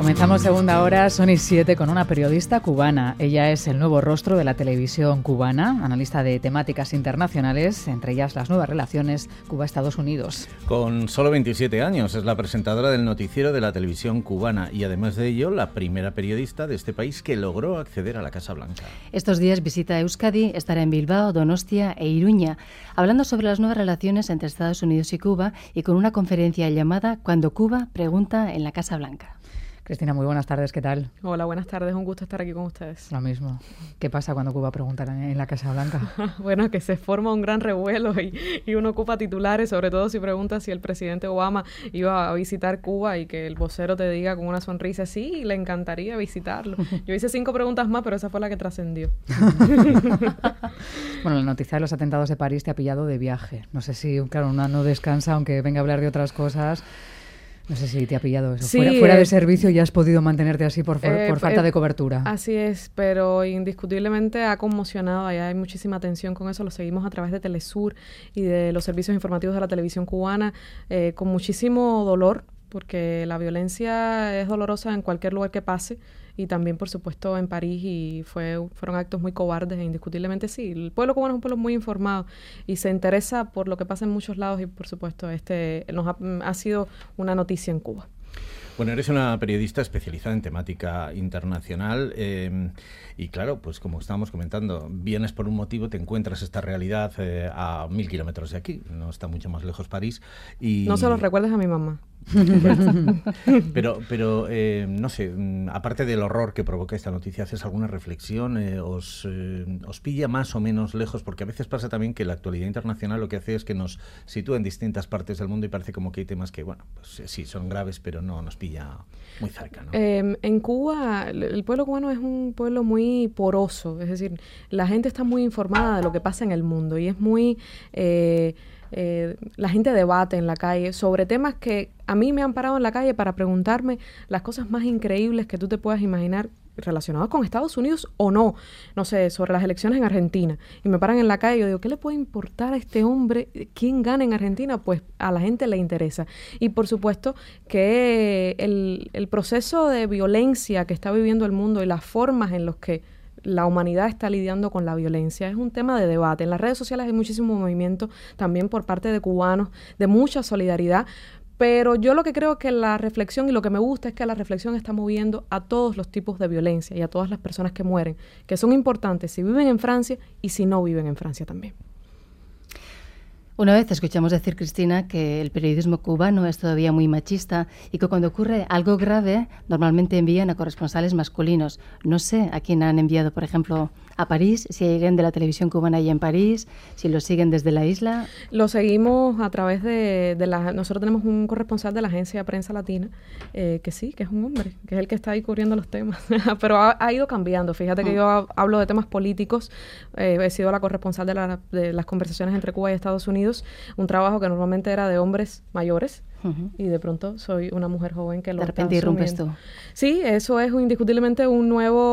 Comenzamos segunda hora, son y 7, con una periodista cubana. Ella es el nuevo rostro de la televisión cubana, analista de temáticas internacionales, entre ellas las nuevas relaciones Cuba-Estados Unidos. Con solo 27 años es la presentadora del noticiero de la televisión cubana y además de ello la primera periodista de este país que logró acceder a la Casa Blanca. Estos días visita Euskadi, estará en Bilbao, Donostia e Iruña, hablando sobre las nuevas relaciones entre Estados Unidos y Cuba y con una conferencia llamada Cuando Cuba pregunta en la Casa Blanca. Cristina, muy buenas tardes, ¿qué tal? Hola, buenas tardes, un gusto estar aquí con ustedes. Lo mismo. ¿Qué pasa cuando Cuba pregunta en la Casa Blanca? Bueno, que se forma un gran revuelo y uno ocupa titulares, sobre todo si pregunta si el presidente Obama iba a visitar Cuba y que el vocero te diga con una sonrisa, sí, le encantaría visitarlo. Yo hice 5 preguntas más, pero esa fue la que trascendió. Bueno, la noticia de los atentados de París te ha pillado de viaje. No sé si, claro, una no descansa, aunque venga a hablar de otras cosas. No sé si te ha pillado eso. Sí, fuera de servicio ya has podido mantenerte así por falta de cobertura. Así es, pero indiscutiblemente ha conmocionado. Allá hay muchísima atención con eso. Lo seguimos a través de Telesur y de los servicios informativos de la televisión cubana con muchísimo dolor, porque la violencia es dolorosa en cualquier lugar que pase. Y también, por supuesto, en París, y fueron actos muy cobardes, e indiscutiblemente sí. El pueblo cubano es un pueblo muy informado y se interesa por lo que pasa en muchos lados y, por supuesto, ha sido una noticia en Cuba. Bueno, eres una periodista especializada en temática internacional y claro, pues como estábamos comentando, vienes por un motivo, te encuentras esta realidad a 1000 kilómetros de aquí, no está mucho más lejos París. Y no se los recuerdes a mi mamá. Pero no sé, aparte del horror que provoca esta noticia, ¿haces alguna reflexión? ¿Os pilla más o menos lejos? Porque a veces pasa también que la actualidad internacional lo que hace es que nos sitúa en distintas partes del mundo y parece como que hay temas que, bueno, pues sí, son graves, pero no nos pilla muy cerca, ¿no? En Cuba, el pueblo cubano es un pueblo muy poroso, es decir, la gente está muy informada de lo que pasa en el mundo y es muy... la gente debate en la calle sobre temas que a mí me han parado en la calle para preguntarme las cosas más increíbles que tú te puedas imaginar relacionados con Estados Unidos o no, no sé, sobre las elecciones en Argentina, y me paran en la calle y yo digo, ¿qué le puede importar a este hombre quién gana en Argentina? Pues a la gente le interesa, y por supuesto que el proceso de violencia que está viviendo el mundo y las formas en las que la humanidad está lidiando con la violencia es un tema de debate. En las redes sociales hay muchísimo movimiento también por parte de cubanos, de mucha solidaridad, pero yo lo que creo es que la reflexión, y lo que me gusta es que la reflexión está moviendo a todos los tipos de violencia y a todas las personas que mueren, que son importantes si viven en Francia y si no viven en Francia también. Una vez escuchamos decir, Cristina, que el periodismo cubano es todavía muy machista y que cuando ocurre algo grave normalmente envían a corresponsales masculinos. No sé a quién han enviado, por ejemplo, a París, si hay alguien de la televisión cubana allí en París, si lo siguen desde la isla. Lo seguimos a través nosotros tenemos un corresponsal de la agencia Prensa Latina, que sí, que es un hombre, que es el que está ahí cubriendo los temas, pero ha ido cambiando. Fíjate que yo hablo de temas políticos, he sido la corresponsal de las conversaciones entre Cuba y Estados Unidos, un trabajo que normalmente era de hombres mayores, y de pronto soy una mujer joven que lo está asumiendo. De repente irrumpes tú. Sí, eso es indiscutiblemente un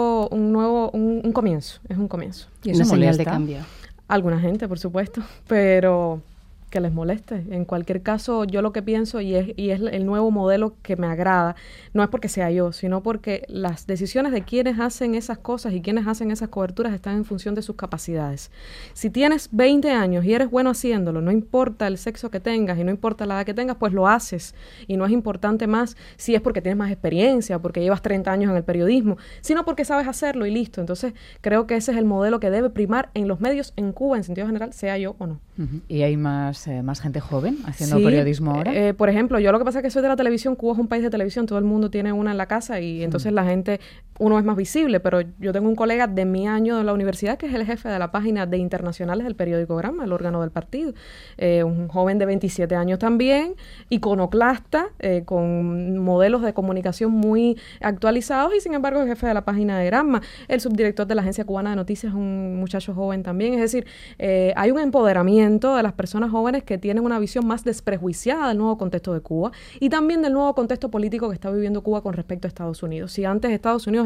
comienzo, es un comienzo. ¿Y eso señal de cambio? Alguna gente, por supuesto, pero que les moleste. En cualquier caso, yo lo que pienso, y es el nuevo modelo que me agrada, no es porque sea yo, sino porque las decisiones de quienes hacen esas cosas y quienes hacen esas coberturas están en función de sus capacidades. Si tienes 20 años y eres bueno haciéndolo, no importa el sexo que tengas y no importa la edad que tengas, pues lo haces. Y no es importante más si es porque tienes más experiencia, porque llevas 30 años en el periodismo, sino porque sabes hacerlo y listo. Entonces, creo que ese es el modelo que debe primar en los medios en Cuba, en sentido general, sea yo o no. ¿Y hay más gente joven haciendo periodismo ahora? Por ejemplo, yo lo que pasa es que soy de la televisión. Cuba es un país de televisión, todo el mundo tiene una en la casa y entonces la gente, uno es más visible, pero yo tengo un colega de mi año de la universidad que es el jefe de la página de internacionales del periódico Gramma, el órgano del partido, un joven de 27 años también, iconoclasta, con modelos de comunicación muy actualizados, y sin embargo es jefe de la página de Gramma. El subdirector de la Agencia Cubana de Noticias es un muchacho joven también. Es decir, hay un empoderamiento de las personas jóvenes que tienen una visión más desprejuiciada del nuevo contexto de Cuba y también del nuevo contexto político que está viviendo Cuba con respecto a Estados Unidos. Si antes Estados Unidos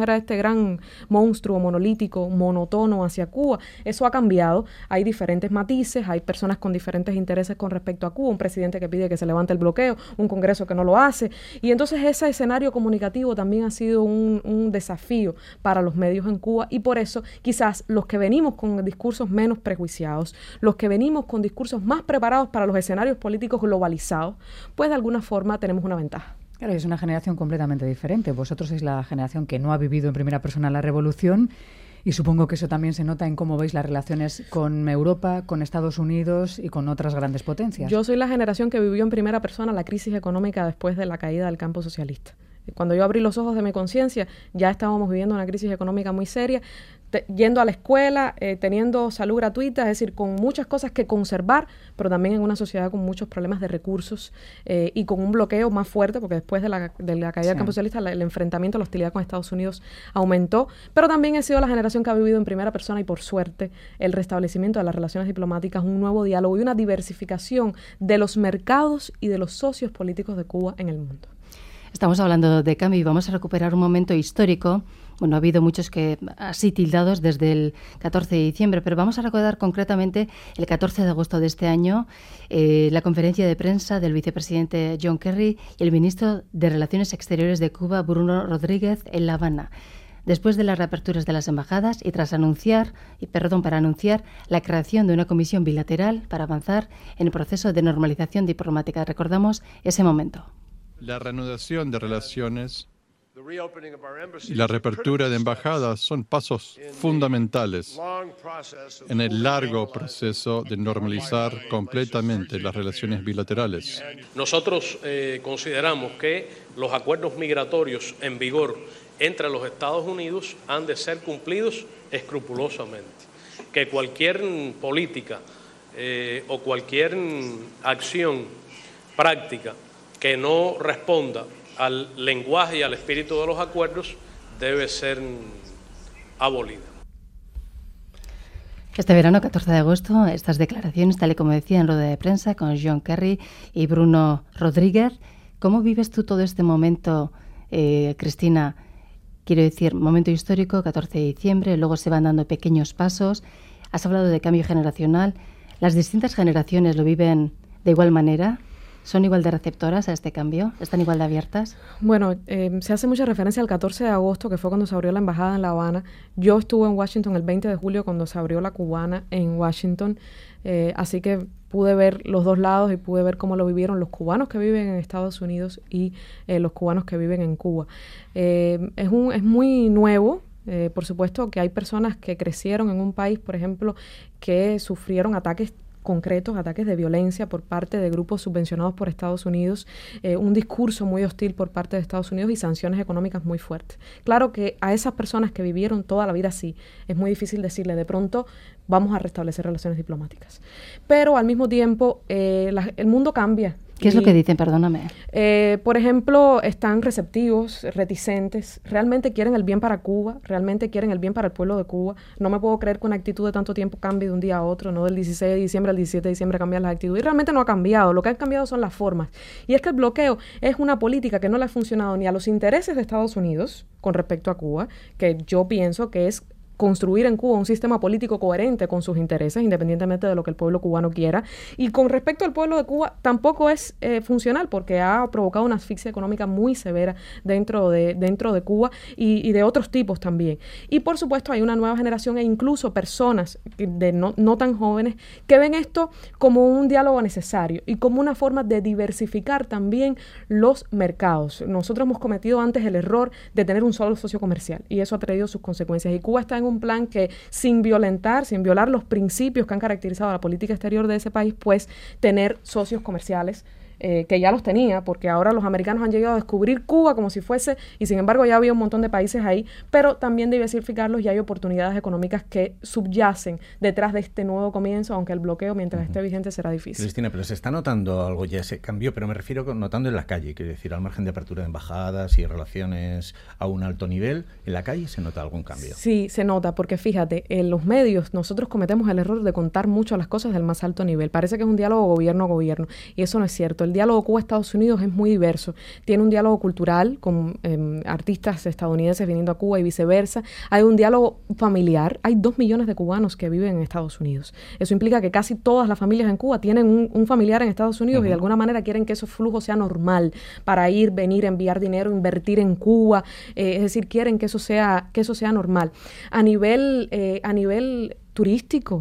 era este gran monstruo monolítico, monotono hacia Cuba. Eso ha cambiado. Hay diferentes matices, hay personas con diferentes intereses con respecto a Cuba, un presidente que pide que se levante el bloqueo, un Congreso que no lo hace. Y entonces ese escenario comunicativo también ha sido un desafío para los medios en Cuba, y por eso quizás los que venimos con discursos menos prejuiciados, los que venimos con discursos más preparados para los escenarios políticos globalizados, pues de alguna forma tenemos una ventaja. Claro, es una generación completamente diferente. Vosotros sois la generación que no ha vivido en primera persona la revolución, y supongo que eso también se nota en cómo veis las relaciones con Europa, con Estados Unidos y con otras grandes potencias. Yo soy la generación que vivió en primera persona la crisis económica después de la caída del campo socialista. Cuando yo abrí los ojos de mi conciencia, ya estábamos viviendo una crisis económica muy seria, yendo a la escuela, teniendo salud gratuita, es decir, con muchas cosas que conservar, pero también en una sociedad con muchos problemas de recursos y con un bloqueo más fuerte, porque después de la caída del campo socialista, el enfrentamiento, la hostilidad con Estados Unidos aumentó, pero también he sido la generación que ha vivido en primera persona, y por suerte, el restablecimiento de las relaciones diplomáticas, un nuevo diálogo y una diversificación de los mercados y de los socios políticos de Cuba en el mundo. Estamos hablando de cambio y vamos a recuperar un momento histórico. Bueno, ha habido muchos que así tildados desde el 14 de diciembre, pero vamos a recordar concretamente el 14 de agosto de este año la conferencia de prensa del vicepresidente John Kerry y el ministro de Relaciones Exteriores de Cuba, Bruno Rodríguez, en La Habana. Después de las reaperturas de las embajadas y tras anunciar la creación de una comisión bilateral para avanzar en el proceso de normalización diplomática. Recordamos ese momento. La reanudación de relaciones y la reapertura de embajadas son pasos fundamentales en el largo proceso de normalizar completamente las relaciones bilaterales. Nosotros consideramos que los acuerdos migratorios en vigor entre los Estados Unidos han de ser cumplidos escrupulosamente, que cualquier política o cualquier acción práctica que no responda al lenguaje y al espíritu de los acuerdos debe ser abolida. Este verano, 14 de agosto, estas declaraciones, tal y como decía en rueda de prensa con John Kerry y Bruno Rodríguez. ¿Cómo vives tú todo este momento, Cristina? Quiero decir, momento histórico, 14 de diciembre, luego se van dando pequeños pasos. Has hablado de cambio generacional. ¿Las distintas generaciones lo viven de igual manera? ¿Son igual de receptoras a este cambio? ¿Están igual de abiertas? Bueno, se hace mucha referencia al 14 de agosto, que fue cuando se abrió la embajada en La Habana. Yo estuve en Washington el 20 de julio cuando se abrió la cubana en Washington, así que pude ver los dos lados y pude ver cómo lo vivieron los cubanos que viven en Estados Unidos y los cubanos que viven en Cuba. Es muy nuevo. Por supuesto que hay personas que crecieron en un país, por ejemplo, que sufrieron ataques concretos, ataques de violencia por parte de grupos subvencionados por Estados Unidos, un discurso muy hostil por parte de Estados Unidos y sanciones económicas muy fuertes. Claro que a esas personas que vivieron toda la vida así, es muy difícil decirle de pronto vamos a restablecer relaciones diplomáticas. Pero al mismo tiempo el mundo cambia. ¿Qué es lo que dicen? Perdóname. Por ejemplo, están receptivos, reticentes, realmente quieren el bien para Cuba, realmente quieren el bien para el pueblo de Cuba. No me puedo creer que una actitud de tanto tiempo cambie de un día a otro, no del 16 de diciembre al 17 de diciembre cambian las actitudes. Y realmente no ha cambiado, lo que han cambiado son las formas. Y es que el bloqueo es una política que no le ha funcionado ni a los intereses de Estados Unidos con respecto a Cuba, que yo pienso que es construir en Cuba un sistema político coherente con sus intereses, independientemente de lo que el pueblo cubano quiera. Y con respecto al pueblo de Cuba, tampoco es funcional, porque ha provocado una asfixia económica muy severa dentro de Cuba y de otros tipos también. Y por supuesto hay una nueva generación e incluso personas no tan jóvenes que ven esto como un diálogo necesario y como una forma de diversificar también los mercados. Nosotros hemos cometido antes el error de tener un solo socio comercial y eso ha traído sus consecuencias. Y Cuba está en un plan que sin violar los principios que han caracterizado la política exterior de ese país, pues tener socios comerciales que ya los tenía, porque ahora los americanos han llegado a descubrir Cuba como si fuese, y sin embargo ya había un montón de países ahí, pero también diversificarlos y hay oportunidades económicas que subyacen detrás de este nuevo comienzo, aunque el bloqueo mientras esté vigente será difícil. Cristina, pero se está notando algo ya ese cambio, pero me refiero notando en la calle, quiero decir, al margen de apertura de embajadas y relaciones a un alto nivel, ¿en la calle se nota algún cambio? Sí, se nota, porque fíjate, en los medios nosotros cometemos el error de contar mucho las cosas del más alto nivel. Parece que es un diálogo gobierno a gobierno, y eso no es cierto. el diálogo Cuba-Estados Unidos es muy diverso. Tiene un diálogo cultural con artistas estadounidenses viniendo a Cuba y viceversa. Hay un diálogo familiar. Hay 2 millones de cubanos que viven en Estados Unidos. Eso implica que casi todas las familias en Cuba tienen un familiar en Estados Unidos y de alguna manera quieren que ese flujo sea normal para ir, venir, enviar dinero, invertir en Cuba. Es decir, quieren que eso sea normal. A nivel turístico,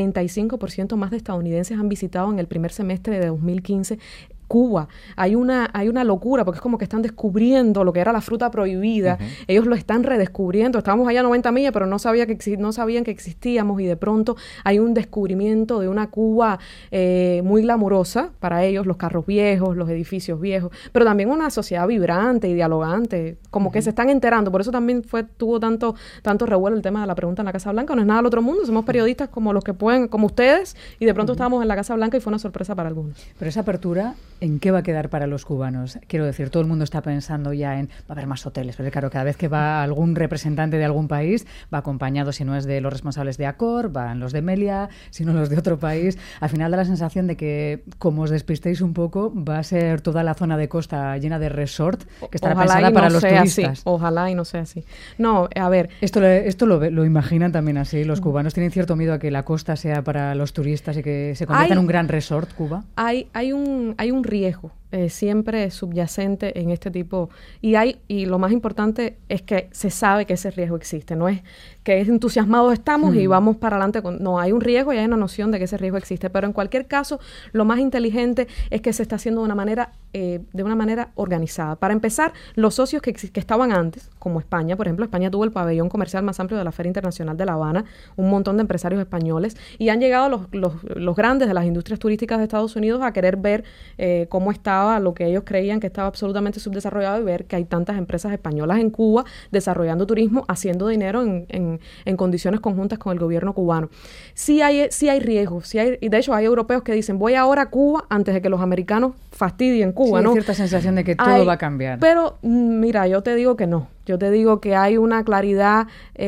35% más de estadounidenses han visitado en el primer semestre de 2015 Cuba. Hay una locura porque es como que están descubriendo lo que era la fruta prohibida. Ellos lo están redescubriendo. Estábamos allá a 90 millas, pero no sabían que existíamos, y de pronto hay un descubrimiento de una Cuba muy glamurosa para ellos, los carros viejos, los edificios viejos, pero también una sociedad vibrante y dialogante, como que se están enterando. Por eso también tuvo tanto revuelo el tema de la pregunta en la Casa Blanca. No es nada del otro mundo, somos periodistas como los que pueden, como ustedes, y de pronto estábamos en la Casa Blanca y fue una sorpresa para algunos. Pero esa apertura, ¿en qué va a quedar para los cubanos? Quiero decir, todo el mundo está pensando ya en, va a haber más hoteles, pero claro, cada vez que va algún representante de algún país, va acompañado, si no es de los responsables de Accor, van los de Meliá, si no los de otro país. Al final da la sensación de que, como os despistéis un poco, va a ser toda la zona de costa llena de resort, que estará pensada para los turistas. Ojalá y no sea así. No, a ver. Esto lo imaginan también así. Los cubanos tienen cierto miedo a que la costa sea para los turistas y que se convierta en un gran resort, Cuba. Hay un riesgo siempre subyacente en este tipo, y lo más importante es que se sabe que ese riesgo existe, no es que entusiasmados estamos y vamos para adelante, no, hay un riesgo y hay una noción de que ese riesgo existe, pero en cualquier caso lo más inteligente es que se está haciendo de una manera organizada. Para empezar, los socios que estaban antes, como España, por ejemplo, España tuvo el pabellón comercial más amplio de la Feria Internacional de La Habana, un montón de empresarios españoles, y han llegado los grandes de las industrias turísticas de Estados Unidos a querer ver cómo estaba lo que ellos creían que estaba absolutamente subdesarrollado, y ver que hay tantas empresas españolas en Cuba desarrollando turismo, haciendo dinero en condiciones conjuntas con el gobierno cubano. Sí hay riesgos, y de hecho hay europeos que dicen, voy ahora a Cuba antes de que los americanos fastidien Cuba, sí, ¿no? Hay cierta sensación de que todo va a cambiar. Pero mira, yo te digo que no. Yo te digo que hay una claridad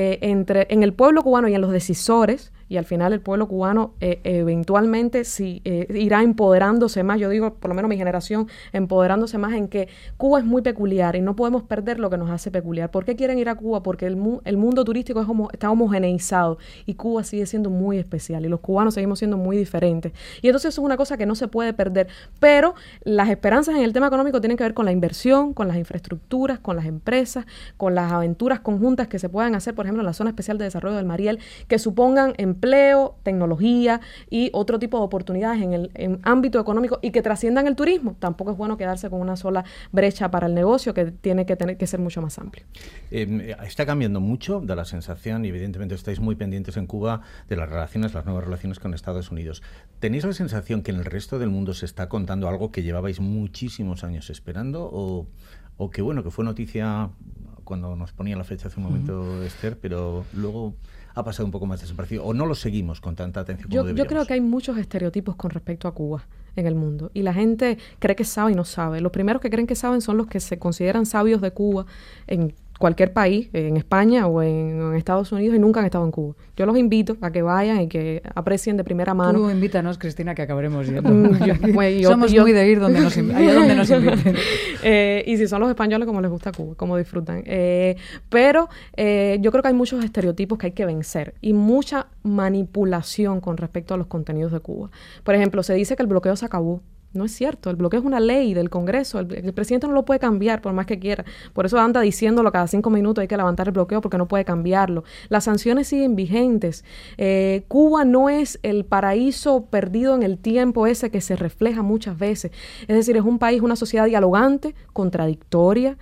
en el pueblo cubano y en los decisores, y al final el pueblo cubano eventualmente irá empoderándose más, yo digo, por lo menos mi generación, empoderándose más en que Cuba es muy peculiar y no podemos perder lo que nos hace peculiar. ¿Por qué quieren ir a Cuba? Porque el mundo turístico está homogeneizado y Cuba sigue siendo muy especial y los cubanos seguimos siendo muy diferentes. Y entonces eso es una cosa que no se puede perder. Pero las esperanzas en el tema económico tienen que ver con la inversión, con las infraestructuras, con las empresas, con las aventuras conjuntas que se puedan hacer, por ejemplo, en la Zona Especial de Desarrollo del Mariel, que supongan empleo, tecnología y otro tipo de oportunidades en ámbito económico y que trasciendan el turismo. Tampoco es bueno quedarse con una sola brecha para el negocio, que tiene que ser mucho más amplio. Está cambiando mucho, da la sensación, y evidentemente estáis muy pendientes en Cuba de las nuevas relaciones con Estados Unidos. ¿Tenéis la sensación que en el resto del mundo se está contando algo que llevabais muchísimos años esperando o que bueno, que fue noticia cuando nos ponía la fecha hace un momento, Esther, pero luego ha pasado un poco más desaparecido, o no lo seguimos con tanta atención como deberíamos? Yo creo que hay muchos estereotipos con respecto a Cuba en el mundo, y la gente cree que sabe y no sabe. Los primeros que creen que saben son los que se consideran sabios de Cuba en cualquier país, en España o en Estados Unidos, y nunca han estado en Cuba. Yo los invito a que vayan y que aprecien de primera mano. Tú invítanos, Cristina, que acabaremos yendo. Somos muy de ir allá donde nos inviten. Y si son los españoles, como les gusta Cuba, como disfrutan. Pero yo creo que hay muchos estereotipos que hay que vencer y mucha manipulación con respecto a los contenidos de Cuba. Por ejemplo, se dice que el bloqueo se acabó. No es cierto, el bloqueo es una ley del Congreso, el presidente no lo puede cambiar por más que quiera, por eso anda diciéndolo cada 5 minutos, hay que levantar el bloqueo porque no puede cambiarlo. Las sanciones siguen vigentes. Cuba no es el paraíso perdido en el tiempo ese que se refleja muchas veces, es decir, es un país, una sociedad dialogante, contradictoria,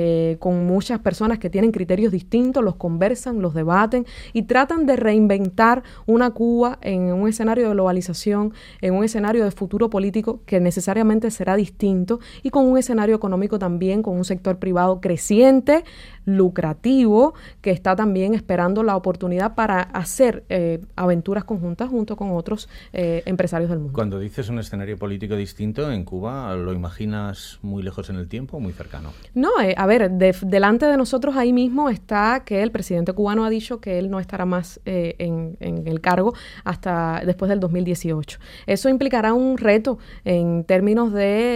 con muchas personas que tienen criterios distintos, los conversan, los debaten y tratan de reinventar una Cuba en un escenario de globalización, en un escenario de futuro político que necesariamente será distinto, y con un escenario económico también, con un sector privado creciente, lucrativo que está también esperando la oportunidad para hacer aventuras conjuntas junto con otros empresarios del mundo. Cuando dices un escenario político distinto en Cuba, ¿lo imaginas muy lejos en el tiempo o muy cercano? No, a ver, delante de nosotros ahí mismo está que el presidente cubano ha dicho que él no estará más en el cargo hasta después del 2018. Eso implicará un reto en términos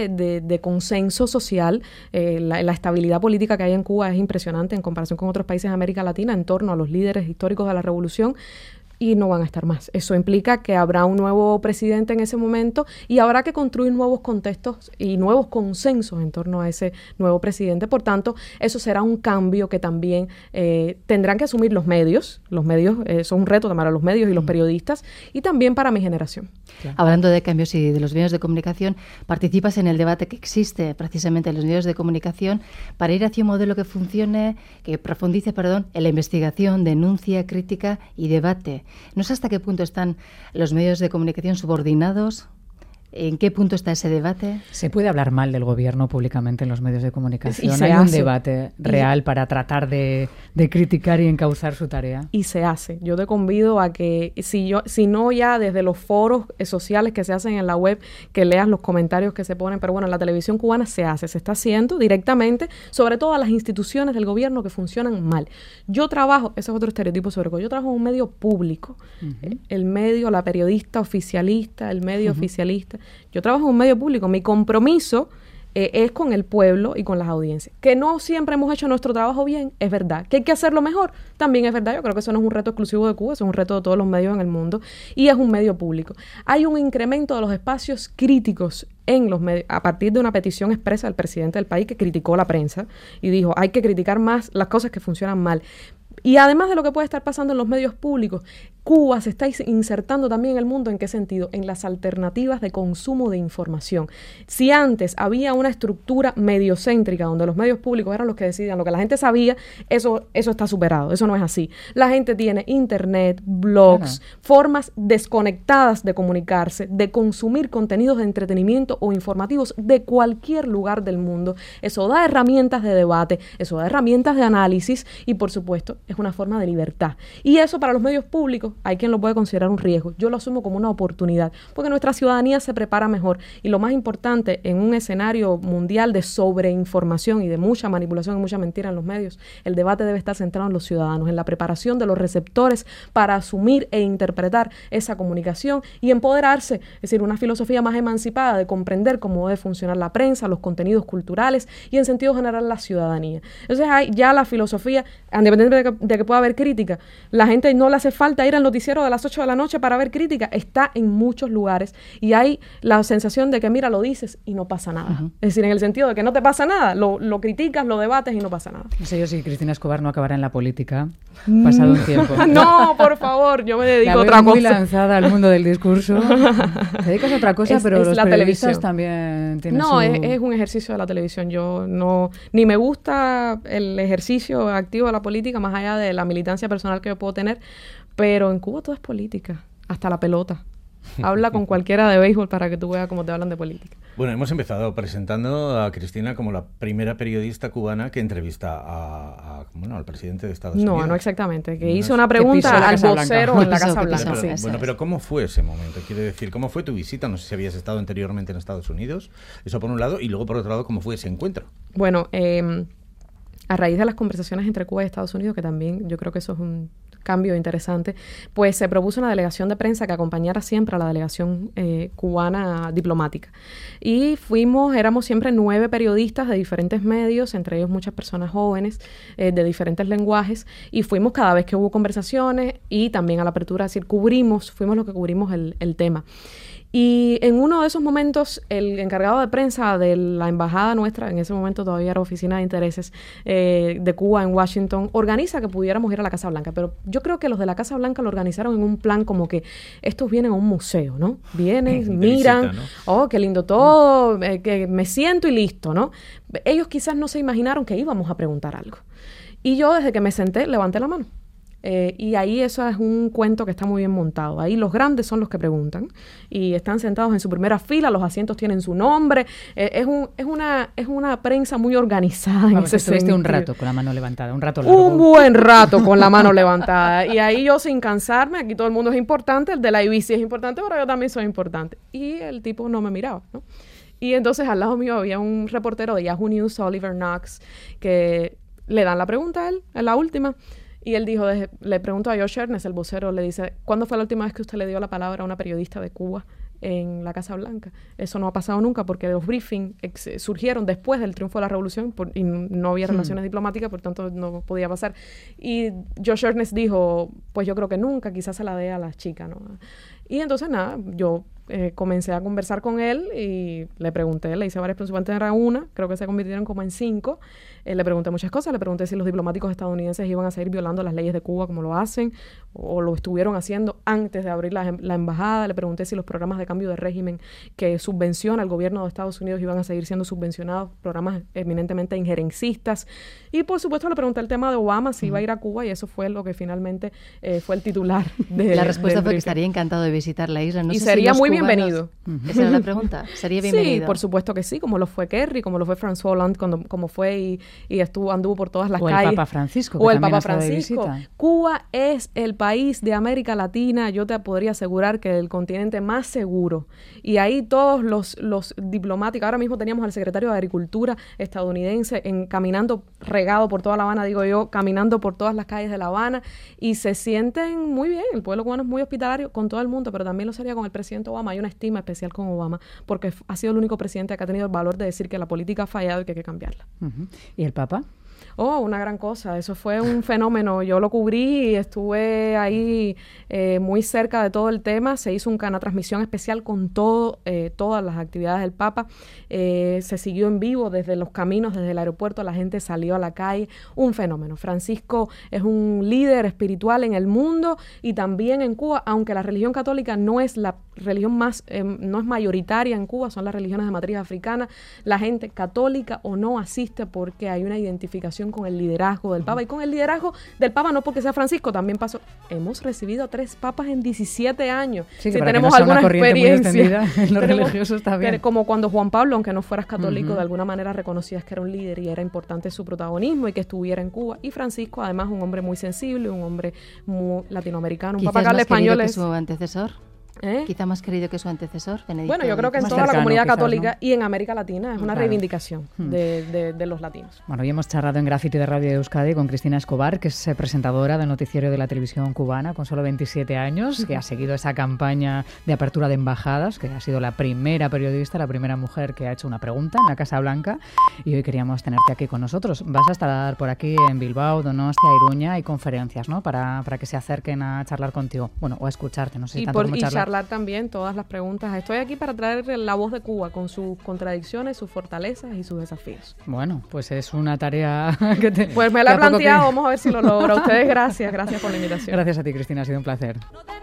de consenso social. La estabilidad política que hay en Cuba es impresionante en comparación con otros países de América Latina en torno a los líderes históricos de la revolución, y no van a estar más. Eso implica que habrá un nuevo presidente en ese momento y habrá que construir nuevos contextos y nuevos consensos en torno a ese nuevo presidente. Por tanto, eso será un cambio que también tendrán que asumir los medios. Los medios son un reto también para los medios y los periodistas, y también para mi generación. Claro. Hablando de cambios y de los medios de comunicación, participas en el debate que existe precisamente en los medios de comunicación para ir hacia un modelo que funcione, que profundice, en la investigación, denuncia, crítica y debate. No sé hasta qué punto están los medios de comunicación subordinados. ¿En qué punto está ese debate? ¿Se puede hablar mal del gobierno públicamente en los medios de comunicación? Y ¿Hay un debate real para tratar de criticar y encauzar su tarea? Y se hace. Yo te convido a que, si no ya desde los foros sociales que se hacen en la web, que leas los comentarios que se ponen, pero bueno, en la televisión cubana se está haciendo directamente, sobre todo a las instituciones del gobierno que funcionan mal. Yo trabajo, ese es otro estereotipo sobre Cuba, yo trabajo en un medio público. El medio, la periodista oficialista, el medio oficialista. Yo trabajo en un medio público. Mi compromiso es con el pueblo y con las audiencias. Que no siempre hemos hecho nuestro trabajo bien, es verdad. Que hay que hacerlo mejor, también es verdad. Yo creo que eso no es un reto exclusivo de Cuba, eso es un reto de todos los medios en el mundo, y es un medio público. Hay un incremento de los espacios críticos en los medios, a partir de una petición expresa del presidente del país que criticó la prensa y dijo, hay que criticar más las cosas que funcionan mal. Y además de lo que puede estar pasando en los medios públicos, Cuba se está insertando también en el mundo. ¿En qué sentido? En las alternativas de consumo de información. Si antes había una estructura mediocéntrica donde los medios públicos eran los que decidían lo que la gente sabía, eso está superado. Eso no es así. La gente tiene internet, blogs, formas desconectadas de comunicarse, de consumir contenidos de entretenimiento o informativos de cualquier lugar del mundo. Eso da herramientas de debate, eso da herramientas de análisis y, por supuesto, es una forma de libertad. Y eso para los medios públicos hay quien lo puede considerar un riesgo. Yo lo asumo como una oportunidad, porque nuestra ciudadanía se prepara mejor. Y lo más importante, en un escenario mundial de sobreinformación y de mucha manipulación y mucha mentira en los medios, el debate debe estar centrado en los ciudadanos, en la preparación de los receptores para asumir e interpretar esa comunicación y empoderarse. Es decir, una filosofía más emancipada de comprender cómo debe funcionar la prensa, los contenidos culturales y, en sentido general, la ciudadanía. Entonces, hay ya la filosofía, independientemente de que pueda haber crítica, la gente no le hace falta ir al noticiero de las 8 de la noche para ver crítica, está en muchos lugares y hay la sensación de que, mira, lo dices y no pasa nada. Es decir, en el sentido de que no te pasa nada, lo criticas, lo debates y no pasa nada. No sé yo si Cristina Escobar no acabará en la política, pasado un tiempo. No, por favor, yo me dedico a otra cosa. Muy lanzada al mundo del discurso. Te dedicas a otra cosa, pero los periodistas también tienen es un ejercicio de la televisión. Yo ni me gusta el ejercicio activo de la política, más allá de la militancia personal que yo puedo tener, pero en Cuba todo es política, hasta la pelota. Habla con cualquiera de béisbol para que tú veas cómo te hablan de política. Bueno, hemos empezado presentando a Cristina como la primera periodista cubana que entrevista al presidente de Estados Unidos. No exactamente, que hizo una pregunta al vocero en la Casa Blanca. Pero ¿cómo fue ese momento? Quiere decir, ¿cómo fue tu visita? No sé si habías estado anteriormente en Estados Unidos, eso por un lado, y luego por otro lado, ¿cómo fue ese encuentro? Bueno, a raíz de las conversaciones entre Cuba y Estados Unidos, que también yo creo que eso es un cambio interesante, pues se propuso una delegación de prensa que acompañara siempre a la delegación cubana diplomática. Y éramos siempre 9 periodistas de diferentes medios, entre ellos muchas personas jóvenes, de diferentes lenguajes, y fuimos cada vez que hubo conversaciones y también a la apertura, es decir, fuimos los que cubrimos el tema. Y en uno de esos momentos, el encargado de prensa de la embajada nuestra, en ese momento todavía era Oficina de Intereses de Cuba en Washington, organiza que pudiéramos ir a la Casa Blanca. Pero yo creo que los de la Casa Blanca lo organizaron en un plan como que estos vienen a un museo, ¿no? Vienen, miran, visita, ¿no? Oh, qué lindo todo, que me siento y listo, ¿no? Ellos quizás no se imaginaron que íbamos a preguntar algo. Y yo, desde que me senté, levanté la mano. Y ahí eso es un cuento que está muy bien montado. Ahí los grandes son los que preguntan y están sentados en su primera fila, los asientos tienen su nombre. Es una prensa muy organizada en ese sentido. Estuviste un rato con la mano levantada, un rato largo. Un buen rato con la mano levantada. Y ahí yo sin cansarme, aquí todo el mundo es importante, el de la IBC es importante, pero yo también soy importante. Y el tipo no me miraba, ¿no? Y entonces al lado mío había un reportero de Yahoo News, Oliver Knox, que le dan la pregunta a él, en la última. Y él dijo, le preguntó a Josh Earnest, el vocero, le dice, ¿cuándo fue la última vez que usted le dio la palabra a una periodista de Cuba en la Casa Blanca? Eso no ha pasado nunca porque los briefings surgieron después del triunfo de la revolución y no había relaciones diplomáticas, por tanto no podía pasar. Y Josh Earnest dijo, pues yo creo que nunca, quizás se la dé a las chicas, ¿no? Y entonces nada, yo comencé a conversar con él y le pregunté, le hice varias preguntas, antes era una, creo que se convirtieron como en 5. Le pregunté muchas cosas, le pregunté si los diplomáticos estadounidenses iban a seguir violando las leyes de Cuba como lo hacen o lo estuvieron haciendo antes de abrir la embajada. Le pregunté si los programas de cambio de régimen que subvenciona el gobierno de Estados Unidos iban a seguir siendo subvencionados, programas eminentemente injerencistas. Y por supuesto le pregunté el tema de Obama, si iba a ir a Cuba, y eso fue lo que finalmente fue el titular de la respuesta fue que estaría encantado de visitar la isla. No y sé sería si muy cubanos... bienvenido. Esa era la pregunta. ¿Sería bienvenido? Sí, por supuesto que sí, como lo fue Kerry, como lo fue François Hollande, como fue y anduvo por todas las calles. O el Papa Francisco, que o el también Papa ha estado de Francisco. visita. Cuba es el país de América Latina, yo te podría asegurar que el continente más seguro. Y ahí todos los diplomáticos, ahora mismo teníamos al secretario de Agricultura estadounidense caminando regado por toda La Habana, digo yo, caminando por todas las calles de La Habana, y se sienten muy bien. El pueblo cubano es muy hospitalario con todo el mundo, pero también lo sería con el presidente Obama. Hay una estima especial con Obama, porque ha sido el único presidente que ha tenido el valor de decir que la política ha fallado y que hay que cambiarla. ¿Y el Papa? Oh, una gran cosa. Eso fue un fenómeno. Yo lo cubrí y estuve ahí muy cerca de todo el tema. Se hizo una transmisión especial con todas las actividades del Papa. Se siguió en vivo desde los caminos, desde el aeropuerto. La gente salió a la calle. Un fenómeno. Francisco es un líder espiritual en el mundo y también en Cuba, aunque la religión católica no es la religión más, no es mayoritaria en Cuba, son las religiones de matriz africana. La gente católica o no asiste porque hay una identificación con el liderazgo del Papa, y con el liderazgo del Papa no porque sea Francisco, también pasó. Hemos recibido 3 papas en 17 años. Sí, si tenemos alguna experiencia en lo religioso está bien. Como cuando Juan Pablo, aunque no fueras católico, de alguna manera reconocías que era un líder y era importante su protagonismo y que estuviera en Cuba. Y Francisco, además, un hombre muy sensible, un hombre muy latinoamericano, un papa que español es su antecesor. Quizá más querido que su antecesor, Benedicto. Bueno, yo creo que en toda la comunidad católica, ¿no? Y en América Latina es una reivindicación de los latinos. Bueno, hoy hemos charlado en Graffiti de Radio de Euskadi con Cristina Escobar, que es presentadora del noticiero de la televisión cubana con solo 27 años, que ha seguido esa campaña de apertura de embajadas, que ha sido la primera periodista, la primera mujer que ha hecho una pregunta en la Casa Blanca, y hoy queríamos tenerte aquí con nosotros. Vas a estar por aquí en Bilbao, Donostia, Iruña, y conferencias, ¿no? Para que se acerquen a charlar contigo, bueno, o a escucharte, no sé si tanto como charlar también todas las preguntas. Estoy aquí para traer la voz de Cuba con sus contradicciones, sus fortalezas y sus desafíos. Bueno, pues es una tarea que pues me la he planteado, vamos a ver si lo logro. A ustedes gracias por la invitación. Gracias a ti, Cristina, ha sido un placer.